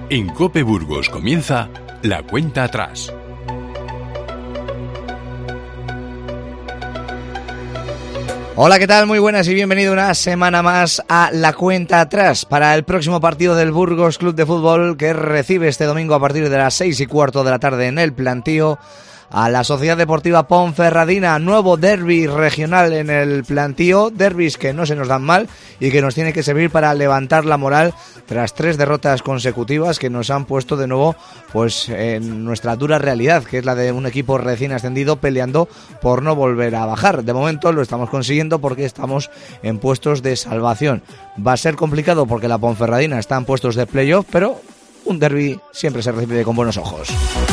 En COPE Burgos comienza La Cuenta Atrás. Hola, ¿qué tal? Muy buenas y bienvenido una semana más a La Cuenta Atrás para el próximo partido del Burgos Club de Fútbol, que recibe este domingo a partir de las 6:15 de la tarde en el Plantío a la Sociedad Deportiva Ponferradina. Nuevo derbi regional en el Plantío, derbis que no se nos dan mal y que nos tiene que servir para levantar la moral tras 3 derrotas consecutivas que nos han puesto de nuevo pues en nuestra dura realidad, que es la de un equipo recién ascendido peleando por no volver a bajar. De momento lo estamos consiguiendo porque estamos en puestos de salvación. Va a ser complicado porque la Ponferradina está en puestos de playoff, pero un derbi siempre se recibe con buenos ojos.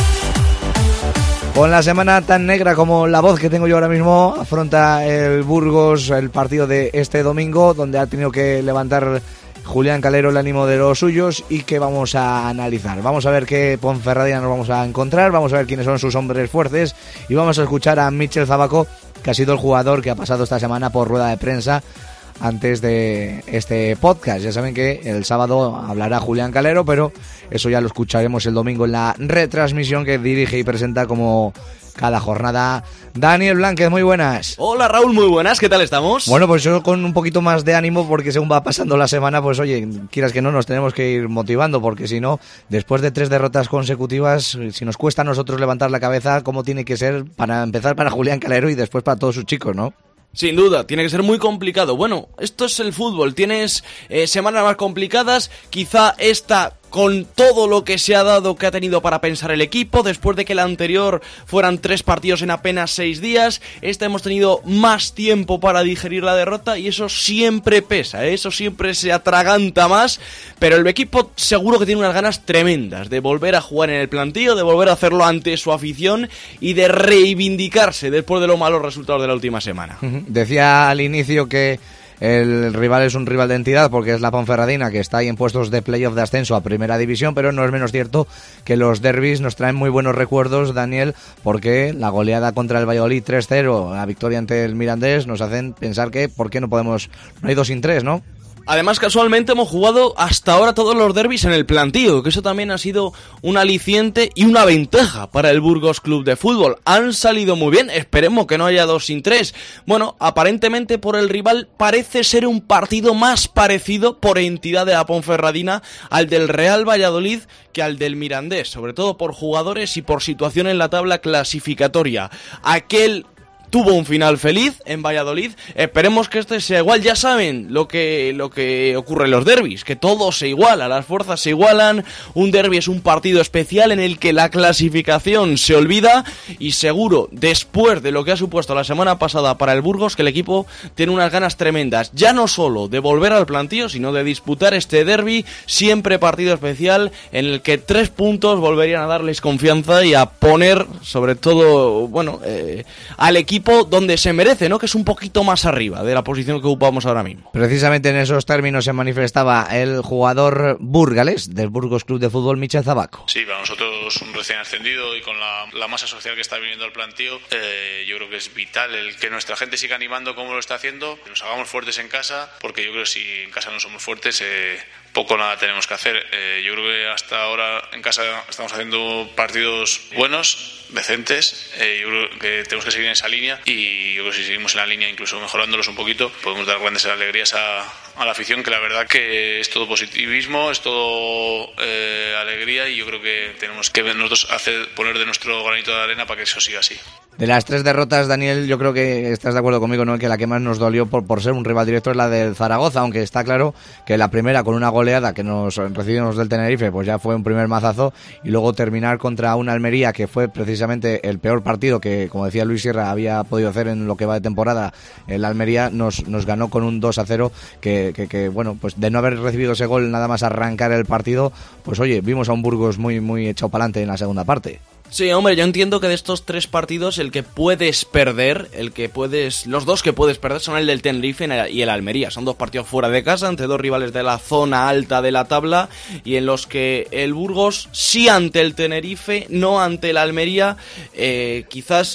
Con la semana tan negra como la voz que tengo yo ahora mismo, afronta el Burgos el partido de este domingo, donde ha tenido que levantar Julián Calero el ánimo de los suyos y que vamos a analizar. Vamos a ver qué Ponferradina nos vamos a encontrar, vamos a ver quiénes son sus hombres fuertes y vamos a escuchar a Michel Zabaco, que ha sido el jugador que ha pasado esta semana por rueda de prensa antes de este podcast. Ya saben que el sábado hablará Julián Calero, pero eso ya lo escucharemos el domingo en la retransmisión que dirige y presenta como cada jornada Daniel Blánquez. Muy buenas. Hola Raúl, muy buenas, ¿qué tal estamos? Bueno, pues yo con un poquito más de ánimo porque según va pasando la semana, pues oye, quieras que no, nos tenemos que ir motivando, porque si no, después de 3 derrotas consecutivas, si nos cuesta a nosotros levantar la cabeza, ¿cómo tiene que ser para empezar para Julián Calero y después para todos sus chicos, no? Sin duda, tiene que ser muy complicado. Bueno, esto es el fútbol, tienes semanas más complicadas, quizá esta con todo lo que se ha dado, que ha tenido para pensar el equipo, después de que la anterior fueran 3 partidos en apenas 6 días, esta hemos tenido más tiempo para digerir la derrota y eso siempre pesa, eso siempre se atraganta más, pero el equipo seguro que tiene unas ganas tremendas de volver a jugar en el Plantío, de volver a hacerlo ante su afición y de reivindicarse después de los malos resultados de la última semana. Decía al inicio que el rival es un rival de entidad porque es la Ponferradina, que está ahí en puestos de playoff de ascenso a primera división, pero no es menos cierto que los derbis nos traen muy buenos recuerdos, Daniel, porque la goleada contra el Valladolid 3-0, la victoria ante el Mirandés, nos hacen pensar que ¿por qué no hay 2 sin 3, no? Además, casualmente hemos jugado hasta ahora todos los derbis en el Plantío, que eso también ha sido un aliciente y una ventaja para el Burgos Club de Fútbol. Han salido muy bien, esperemos que no haya 2 sin 3. Bueno, aparentemente por el rival parece ser un partido más parecido por entidad de la Ponferradina al del Real Valladolid que al del Mirandés, sobre todo por jugadores y por situación en la tabla clasificatoria. Aquel tuvo un final feliz en Valladolid, esperemos que este sea igual. Ya saben lo que ocurre en los derbis, que todo se iguala, las fuerzas se igualan, un derbi es un partido especial en el que la clasificación se olvida y seguro, después de lo que ha supuesto la semana pasada para el Burgos, que el equipo tiene unas ganas tremendas, ya no solo de volver al Plantío, sino de disputar este derbi, siempre partido especial en el que 3 puntos volverían a darles confianza y a poner, sobre todo, al equipo donde se merece, ¿no? Que es un poquito más arriba de la posición que ocupamos ahora mismo. Precisamente en esos términos se manifestaba el jugador burgalés del Burgos Club de Fútbol, Michel Zabaco. Sí, para nosotros un recién ascendido y con la masa social que está viniendo al Plantío, yo creo que es vital el que nuestra gente siga animando como lo está haciendo, que nos hagamos fuertes en casa, porque yo creo que si en casa no somos fuertes, poco o nada tenemos que hacer. Yo creo que hasta ahora en casa estamos haciendo partidos buenos, decentes. Yo creo que tenemos que seguir en esa línea y yo creo que si seguimos en la línea, incluso mejorándolos un poquito, podemos dar grandes alegrías a la afición, que la verdad que es todo positivismo, es todo alegría, y yo creo que tenemos que nosotros poner de nuestro granito de arena para que eso siga así. De las 3 derrotas, Daniel, yo creo que estás de acuerdo conmigo, ¿no? Que la que más nos dolió por ser un rival directo es la del Zaragoza, aunque está claro que la primera con una goleada que nos recibimos del Tenerife, pues ya fue un primer mazazo, y luego terminar contra una Almería que fue precisamente el peor partido que, como decía Luis Sierra, había podido hacer en lo que va de temporada. El Almería nos ganó con un 2-0 que bueno, pues de no haber recibido ese gol nada más arrancar el partido, pues oye, vimos a un Burgos muy echado para adelante en la segunda parte. Sí, hombre, yo entiendo que de estos 3 partidos el que puedes perder, los 2 que puedes perder son el del Tenerife y el Almería. Son 2 partidos fuera de casa, ante 2 rivales de la zona alta de la tabla, y en los que el Burgos sí ante el Tenerife, no ante el Almería, quizás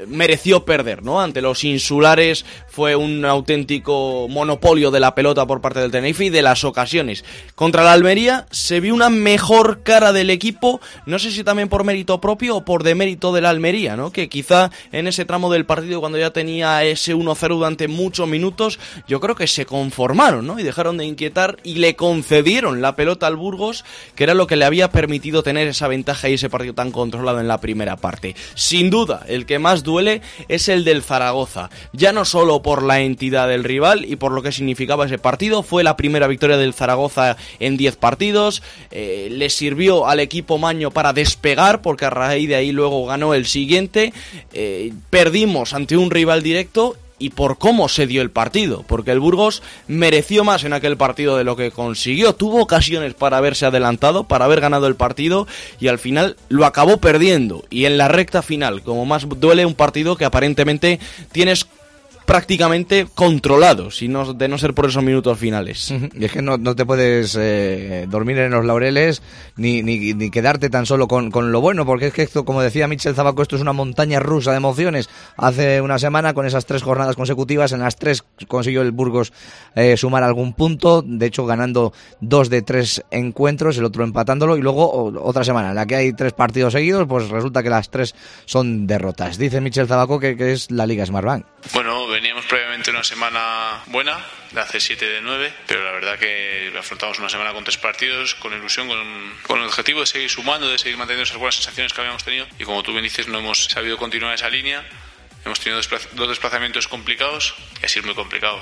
mereció perder, ¿no? Ante los insulares fue un auténtico monopolio de la pelota por parte del Tenerife y de las ocasiones. Contra la Almería se vio una mejor cara del equipo, no sé si también por mérito propio o por demérito de la Almería, ¿no? Que quizá en ese tramo del partido, cuando ya tenía ese 1-0 durante muchos minutos, yo creo que se conformaron, ¿no? Y dejaron de inquietar y le concedieron la pelota al Burgos, que era lo que le había permitido tener esa ventaja y ese partido tan controlado en la primera parte. Sin duda, el que más duele es el del Zaragoza, ya no solo por la entidad del rival y por lo que significaba ese partido. Fue la primera victoria del Zaragoza en 10 partidos, le sirvió al equipo maño para despegar, porque a raíz de ahí luego ganó el siguiente. Perdimos ante un rival directo y por cómo se dio el partido, porque el Burgos mereció más en aquel partido de lo que consiguió. Tuvo ocasiones para haberse adelantado, para haber ganado el partido, y al final lo acabó perdiendo. Y en la recta final, como más duele, un partido que aparentemente tienes prácticamente controlado, de no ser por esos minutos finales. Y es que no te puedes dormir en los laureles ni quedarte tan solo con lo bueno, porque es que esto, como decía Michel Zabaco, esto es una montaña rusa de emociones. Hace una semana, con esas 3 jornadas consecutivas, en las 3 consiguió el Burgos sumar algún punto, de hecho ganando 2 de 3 encuentros, el otro empatándolo, y luego otra semana en la que hay 3 partidos seguidos, pues resulta que las 3 son derrotas. Dice Michel Zabaco que es la Liga Smartbank. Bueno, veníamos previamente una semana buena, de hace 7 de 9, pero la verdad que afrontamos una semana con 3 partidos, con ilusión, con el objetivo de seguir sumando, de seguir manteniendo esas buenas sensaciones que habíamos tenido, y como tú bien dices, no hemos sabido continuar esa línea. Hemos tenido 2 desplazamientos complicados, y así es muy complicado.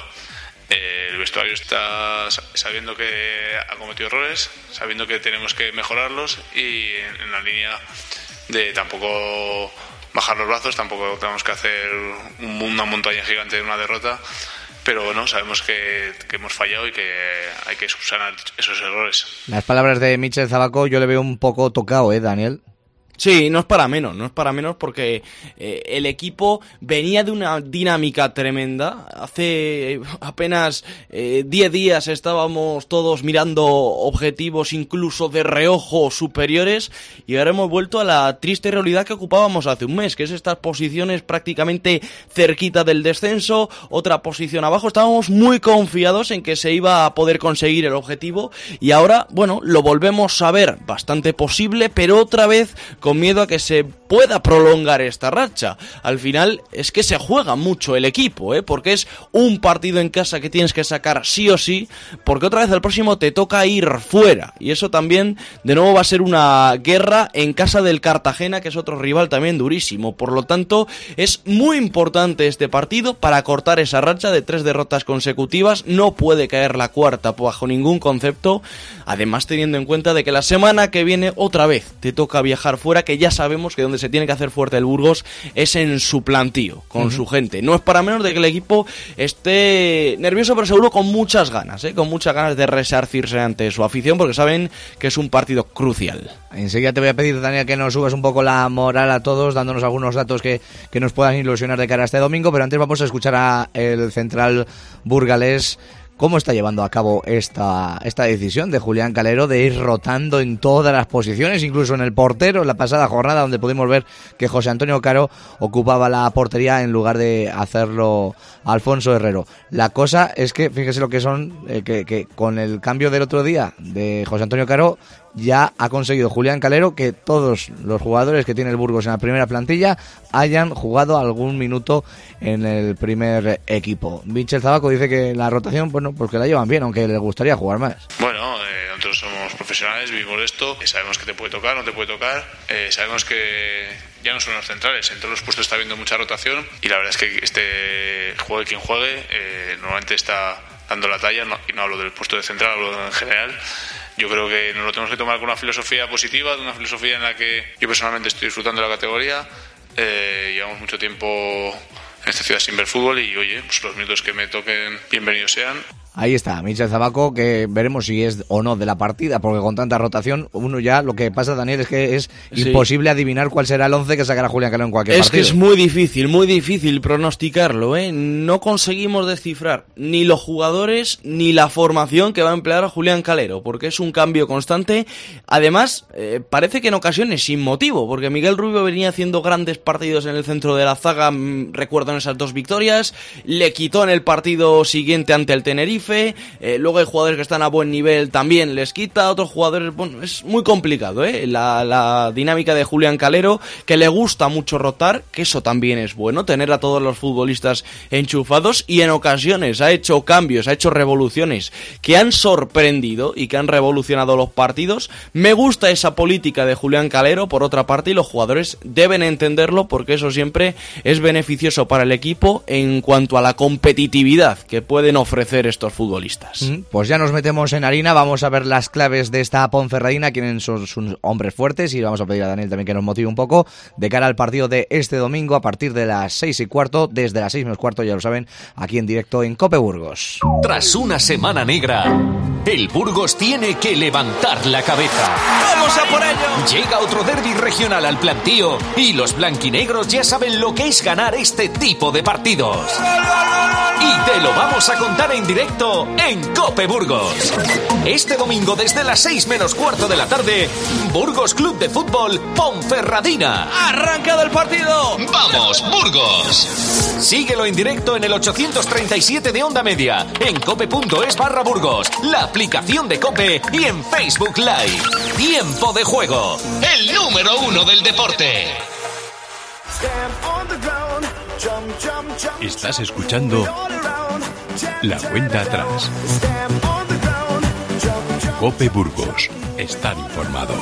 El vestuario está sabiendo que ha cometido errores, sabiendo que tenemos que mejorarlos, y en la línea de tampoco bajar los brazos, tampoco tenemos que hacer una montaña gigante de una derrota, pero bueno, sabemos que hemos fallado y que hay que subsanar esos errores. Las palabras de Michel Zabaco yo le veo un poco tocado, Daniel. Sí, no es para menos porque el equipo venía de una dinámica tremenda. Hace apenas 10 días estábamos todos mirando objetivos incluso de reojo superiores, y ahora hemos vuelto a la triste realidad que ocupábamos hace un mes, que es estas posiciones prácticamente cerquita del descenso, otra posición abajo. Estábamos muy confiados en que se iba a poder conseguir el objetivo, y ahora, bueno, lo volvemos a ver bastante posible, pero otra vez con miedo a que se pueda prolongar esta racha. Al final es que se juega mucho el equipo, porque es un partido en casa que tienes que sacar sí o sí, porque otra vez el próximo te toca ir fuera, y eso también de nuevo va a ser una guerra en casa del Cartagena, que es otro rival también durísimo. Por lo tanto, es muy importante este partido para cortar esa racha de 3 derrotas consecutivas. No puede caer la cuarta bajo ningún concepto, además teniendo en cuenta de que la semana que viene otra vez te toca viajar fuera, que ya sabemos que donde se tiene que hacer fuerte el Burgos es en su plantío, con su gente. No es para menos de que el equipo esté nervioso, pero seguro con muchas ganas, con muchas ganas de resarcirse ante su afición, porque saben que es un partido crucial. Enseguida te voy a pedir, Daniel, que nos subas un poco la moral a todos, dándonos algunos datos que nos puedan ilusionar de cara a este domingo, pero antes vamos a escuchar a el central burgalés. ¿Cómo está llevando a cabo esta decisión de Julián Calero de ir rotando en todas las posiciones, incluso en el portero, en la pasada jornada, donde pudimos ver que José Antonio Caro ocupaba la portería en lugar de hacerlo Alfonso Herrero? La cosa es que, fíjese lo que son, que con el cambio del otro día de José Antonio Caro, ya ha conseguido Julián Calero que todos los jugadores que tiene el Burgos en la primera plantilla hayan jugado algún minuto en el primer equipo. Michel Zabaco dice que la rotación, bueno, pues que la llevan bien, aunque les gustaría jugar más. Bueno, nosotros somos profesionales, vivimos esto, sabemos que te puede tocar, no te puede tocar, sabemos que ya no son los centrales, en todos los puestos está habiendo mucha rotación, y la verdad es que juegue quien juegue, normalmente está dando la talla, y no hablo del puesto de central, hablo en general. Yo creo que nos lo tenemos que tomar con una filosofía positiva, de una filosofía en la que yo personalmente estoy disfrutando de la categoría. Llevamos mucho tiempo en esta ciudad sin ver fútbol, y oye, pues los minutos que me toquen, bienvenidos sean. Ahí está, Michel Zabaco, que veremos si es o no de la partida, porque con tanta rotación, uno ya, lo que pasa, Daniel, es que es imposible adivinar cuál será el 11 que sacará Julián Calero en cualquier partido. Es que es muy difícil pronosticarlo, ¿eh? No conseguimos descifrar ni los jugadores ni la formación que va a emplear a Julián Calero, porque es un cambio constante. Además, parece que en ocasiones sin motivo, porque Miguel Rubio venía haciendo grandes partidos en el centro de la zaga, recuerdo en esas 2 victorias, le quitó en el partido siguiente ante el Tenerife. Luego hay jugadores que están a buen nivel, también les quita, otros jugadores, bueno, es muy complicado, la dinámica de Julián Calero, que le gusta mucho rotar, que eso también es bueno, tener a todos los futbolistas enchufados, y en ocasiones ha hecho cambios, ha hecho revoluciones que han sorprendido y que han revolucionado los partidos. Me gusta esa política de Julián Calero, por otra parte, y los jugadores deben entenderlo, porque eso siempre es beneficioso para el equipo en cuanto a la competitividad que pueden ofrecer estos futbolistas. Pues ya nos metemos en harina, vamos a ver las claves de esta Ponferradina, quiénes son sus hombres fuertes, y vamos a pedir a Daniel también que nos motive un poco de cara al partido de este domingo a partir de las 6:15, desde las 6:15, ya lo saben, aquí en directo en COPE Burgos. Tras una semana negra, el Burgos tiene que levantar la cabeza. ¡Vamos a por ello! Llega otro derbi regional al plantío y los blanquinegros ya saben lo que es ganar este tipo de partidos. Y te lo vamos a contar en directo en COPE Burgos. Este domingo desde las 6:15 de la tarde, Burgos Club de Fútbol Ponferradina. ¡Arrancado el partido! ¡Vamos, Burgos! Síguelo en directo en el 837 de Onda Media, en cope.es/Burgos, la aplicación de COPE y en Facebook Live. Tiempo de juego, el número 1 del deporte. Estás escuchando La Cuenta Atrás. COPE Burgos. Estar informado.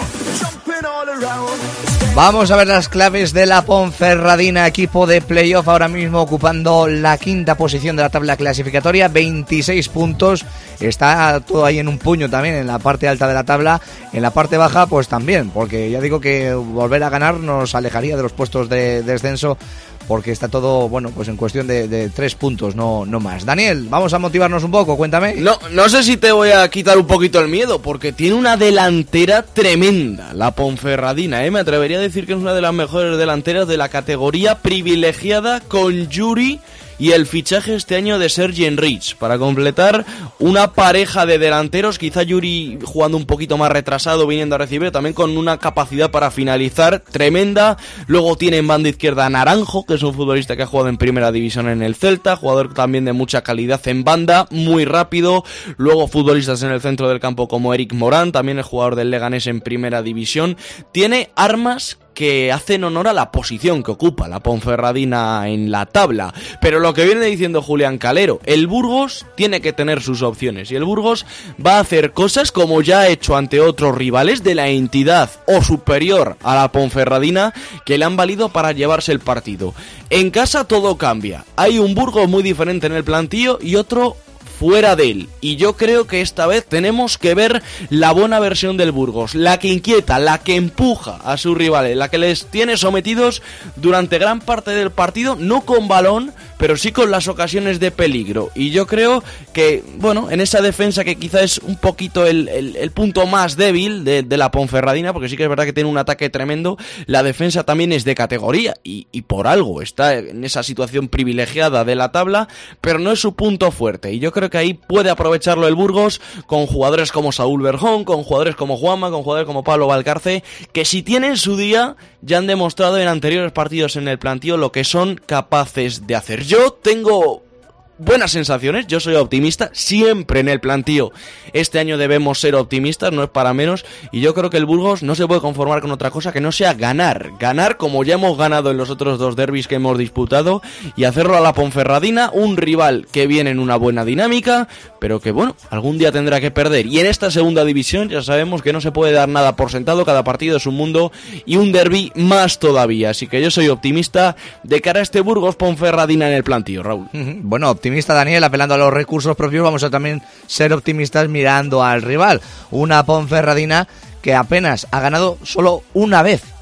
Vamos a ver las claves de la Ponferradina, equipo de playoff, ahora mismo ocupando la 5ª posición de la tabla clasificatoria, 26 puntos, está todo ahí en un puño también en la parte alta de la tabla, en la parte baja pues también, porque ya digo que volver a ganar nos alejaría de los puestos de descenso, porque está todo, bueno, pues en cuestión de 3 puntos, no más. Daniel, vamos a motivarnos un poco, cuéntame. No sé si te voy a quitar un poquito el miedo, porque tiene una delantera tremenda, la Ponferradina, me atrevería a decir que es una de las mejores delanteras de la categoría, privilegiada con Yuri y el fichaje este año de Sergi Enrich, para completar una pareja de delanteros, quizá Yuri jugando un poquito más retrasado, viniendo a recibir, también con una capacidad para finalizar tremenda. Luego tiene en banda izquierda a Naranjo, que es un futbolista que ha jugado en primera división en el Celta, jugador también de mucha calidad en banda, muy rápido. Luego futbolistas en el centro del campo como Eric Morán, también el jugador del Leganés en primera división. Tiene armas que hacen honor a la posición que ocupa la Ponferradina en la tabla. Pero lo que viene diciendo Julián Calero, el Burgos tiene que tener sus opciones, y el Burgos va a hacer cosas como ya ha hecho ante otros rivales de la entidad o superior a la Ponferradina, que le han valido para llevarse el partido. En casa todo cambia, hay un Burgos muy diferente en el plantío y otro fuera de él, y yo creo que esta vez tenemos que ver la buena versión del Burgos, la que inquieta, la que empuja a sus rivales, la que les tiene sometidos durante gran parte del partido, no con balón, pero sí con las ocasiones de peligro. Y yo creo que, bueno, en esa defensa que quizá es un poquito el punto más débil de la Ponferradina, porque sí que es verdad que tiene un ataque tremendo, la defensa también es de categoría y por algo está en esa situación privilegiada de la tabla, pero no es su punto fuerte, y yo creo que ahí puede aprovecharlo el Burgos con jugadores como Saúl Berjón, con jugadores como Juanma, con jugadores como Pablo Valcarce, que si tienen su día ya han demostrado en anteriores partidos en el plantío lo que son capaces de hacer. Yo tengo buenas sensaciones, yo soy optimista, siempre en el plantío este año debemos ser optimistas, no es para menos, y yo creo que el Burgos no se puede conformar con otra cosa que no sea ganar como ya hemos ganado en los otros 2 derbis que hemos disputado, y hacerlo a la Ponferradina, un rival que viene en una buena dinámica, pero que bueno, algún día tendrá que perder, y en esta segunda división ya sabemos que no se puede dar nada por sentado, cada partido es un mundo, y un derbi más todavía, así que yo soy optimista de cara a este Burgos Ponferradina en el plantío, Raúl. Bueno, optimista Daniel, apelando a los recursos propios, vamos a también ser optimistas mirando al rival. Una Ponferradina que apenas ha ganado solo una vez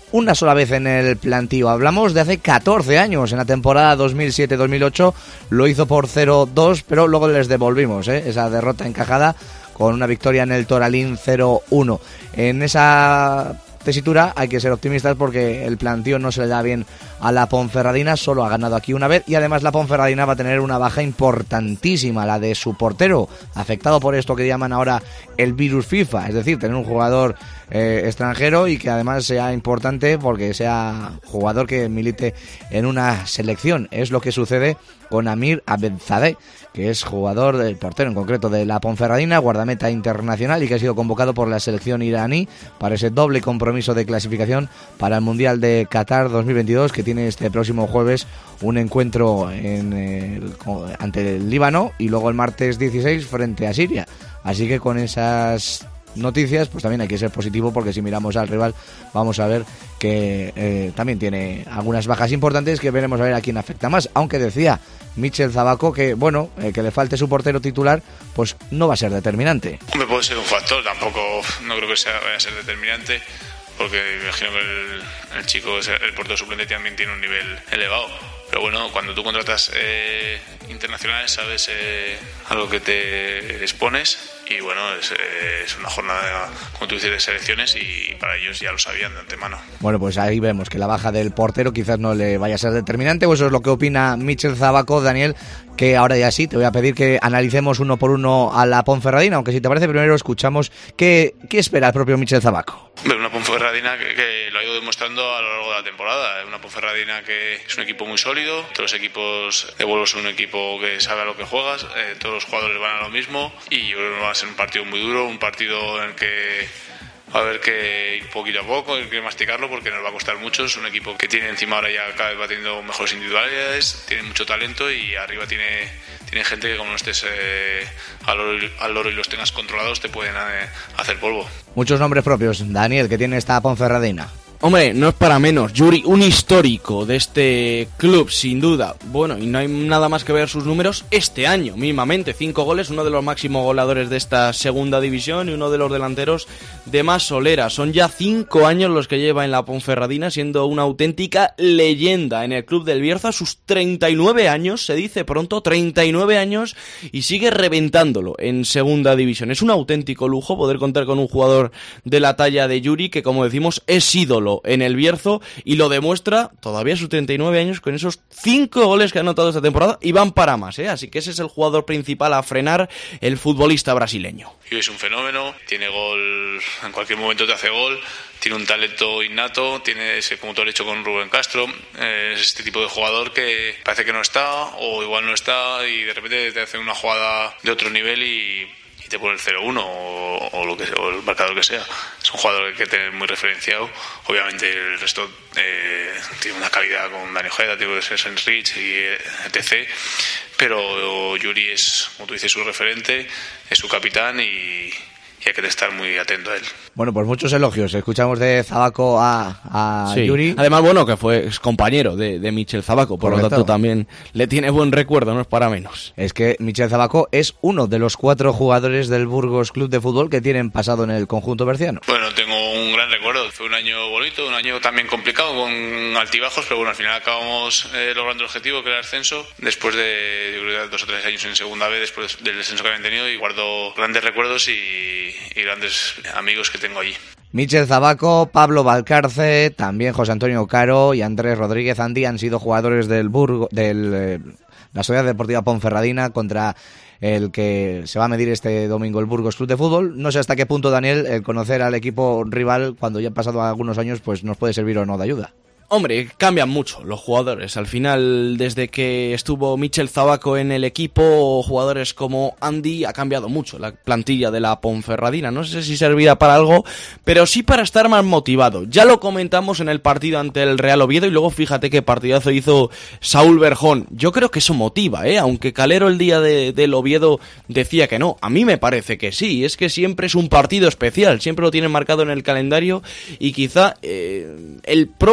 una sola vez en el plantío. Hablamos de hace 14 años, en la temporada 2007-2008 lo hizo por 0-2, pero luego les devolvimos esa derrota encajada con una victoria en el Toralín 0-1. En esa tesitura hay que ser optimistas porque el plantío no se le da bien a la Ponferradina, solo ha ganado aquí una vez y además la Ponferradina va a tener una baja importantísima, la de su portero, afectado por esto que llaman ahora el virus FIFA, es decir, tener un jugador extranjero y que además sea importante porque sea jugador que milite en una selección. Es lo que sucede con Amir Abedzadeh, que es jugador del portero en concreto de la Ponferradina, guardameta internacional y que ha sido convocado por la selección iraní para ese doble compromiso de clasificación para el Mundial de Qatar 2022, que tiene este próximo jueves un encuentro ante el Líbano y luego el martes 16 frente a Siria. Así que con esas noticias pues también hay que ser positivo, porque si miramos al rival vamos a ver que también tiene algunas bajas importantes que veremos a ver a quién afecta más, aunque decía Michel Zabaco que bueno, que le falte su portero titular pues no va a ser determinante. Hombre, puede ser un factor, tampoco no creo que vaya a ser determinante, porque me imagino que el chico, el portero suplente, también tiene un nivel elevado. Pero bueno, cuando tú contratas internacionales sabes a lo que te expones y bueno, es una jornada, como tú dices, de selecciones y para ellos ya lo sabían de antemano. Bueno, pues ahí vemos que la baja del portero quizás no le vaya a ser determinante, o eso es lo que opina Michel Zabaco. Daniel, que ahora ya sí, te voy a pedir que analicemos uno por uno a la Ponferradina, aunque si te parece primero escuchamos qué espera el propio Michel Zabaco. Una Ponferradina que lo ha ido demostrando a lo largo de la temporada. Una Ponferradina que es un equipo muy sólido. Todos los equipos de Vuelvo son un equipo que sabe a lo que juegas. Todos los jugadores van a lo mismo. Y yo creo que va a ser un partido muy duro. Un partido en el que va a haber que ir poquito a poco, hay que masticarlo porque nos va a costar mucho. Es un equipo que tiene encima ahora ya cada vez va teniendo mejores individualidades, tiene mucho talento y arriba tiene gente que como no estés al loro y los tengas controlados te pueden hacer polvo. Muchos nombres propios, Daniel, que tiene esta Ponferradina. Hombre, no es para menos. Yuri, un histórico de este club, sin duda. Bueno, y no hay nada más que ver sus números este año, mismamente. 5 goles, uno de los máximos goleadores de esta segunda división y uno de los delanteros de más solera. Son ya 5 años los que lleva en la Ponferradina, siendo una auténtica leyenda en el club del Bierzo. A sus 39 años, se dice pronto, 39 años, y sigue reventándolo en segunda división. Es un auténtico lujo poder contar con un jugador de la talla de Yuri, que como decimos es ídolo en el Bierzo y lo demuestra todavía a sus 39 años con esos 5 goles que ha anotado esta temporada y van para más, así que ese es el jugador principal a frenar, el futbolista brasileño. Y es un fenómeno, tiene gol, en cualquier momento te hace gol, tiene un talento innato, tiene ese, como tú has dicho con Rubén Castro, es este tipo de jugador que parece que no está o igual no está y de repente te hace una jugada de otro nivel y te pone el 0-1 o el marcador que sea. Es un jugador que hay que tener muy referenciado. Obviamente el resto tiene una calidad con Dani Ojeda, tiene que ser Senrich y etc. Pero Yuri es, como tú dices, su referente, es su capitán y hay que estar muy atento a él. Bueno, pues muchos elogios. Escuchamos de Zabaco a sí. Yuri. Además, bueno, que fue compañero de Michel Zabaco, por lo tanto también le tiene buen recuerdo, no es para menos. Es que Michel Zabaco es uno de los 4 jugadores del Burgos Club de Fútbol que tienen pasado en el conjunto berciano. Bueno, tengo un gran recuerdo. Fue un año bonito, un año también complicado, con altibajos, pero bueno, al final acabamos logrando el objetivo, que era el ascenso, después de, yo creo, 2 o 3 años en segunda B, después del descenso que habían tenido, y guardo grandes recuerdos y grandes amigos que tengo allí. Michel Zabaco, Pablo Valcarce, también José Antonio Caro y Andrés Rodríguez Andi han sido jugadores del la Sociedad Deportiva Ponferradina, contra el que se va a medir este domingo el Burgos Club de Fútbol. No sé hasta qué punto, Daniel, el conocer al equipo rival cuando ya han pasado algunos años pues nos puede servir o no de ayuda. Hombre, cambian mucho los jugadores. Al final, desde que estuvo Michel Zabaco en el equipo, jugadores como Andy, ha cambiado mucho la plantilla de la Ponferradina. No sé si servirá para algo, pero sí para estar más motivado. Ya lo comentamos en el partido ante el Real Oviedo y luego fíjate qué partidazo hizo Saúl Berjón. Yo creo que eso motiva, aunque Calero el día del Oviedo decía que no. A mí me parece que sí, es que siempre es un partido especial, siempre lo tienen marcado en el calendario y quizá el propio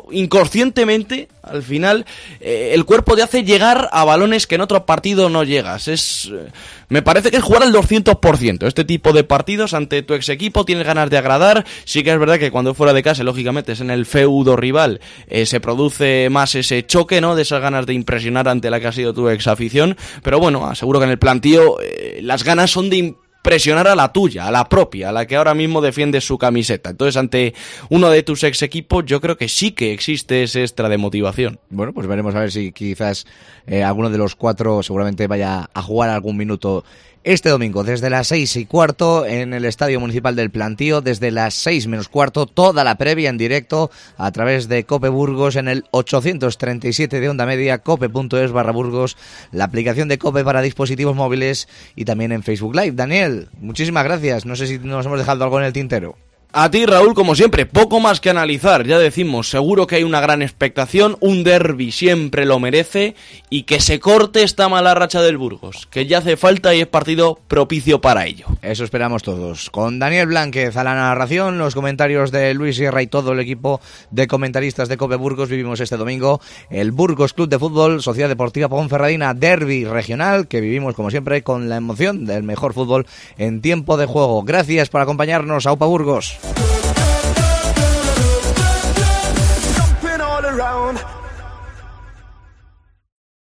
inconscientemente, al final, el cuerpo te hace llegar a balones que en otro partido no llegas. Me parece que es jugar al 200%. Este tipo de partidos ante tu ex equipo, tienes ganas de agradar. Sí que es verdad que cuando es fuera de casa, lógicamente es en el feudo rival, se produce más ese choque, ¿no? De esas ganas de impresionar ante la que ha sido tu ex afición. Pero bueno, aseguro que en el plantío las ganas son de presionar a la tuya, a la propia, a la que ahora mismo defiende su camiseta. Entonces, ante uno de tus ex equipos, yo creo que sí que existe ese extra de motivación. Bueno, pues veremos a ver si quizás alguno de los 4 seguramente vaya a jugar algún minuto este domingo, desde las 6:15 en el Estadio Municipal del Plantío, desde las 6:15, toda la previa en directo a través de Cope Burgos en el 837 de onda media, cope.es/Burgos, la aplicación de Cope para dispositivos móviles y también en Facebook Live. Daniel, muchísimas gracias. No sé si nos hemos dejado algo en el tintero. A ti, Raúl, como siempre, poco más que analizar, ya decimos, seguro que hay una gran expectación, un derbi siempre lo merece, y que se corte esta mala racha del Burgos, que ya hace falta y es partido propicio para ello. Eso esperamos todos. Con Daniel Blánquez a la narración, los comentarios de Luis Sierra y todo el equipo de comentaristas de Cope Burgos, vivimos este domingo el Burgos Club de Fútbol, Sociedad Deportiva Ponferradina, derbi regional, que vivimos como siempre con la emoción del mejor fútbol en tiempo de juego. Gracias por acompañarnos, Aupa Burgos.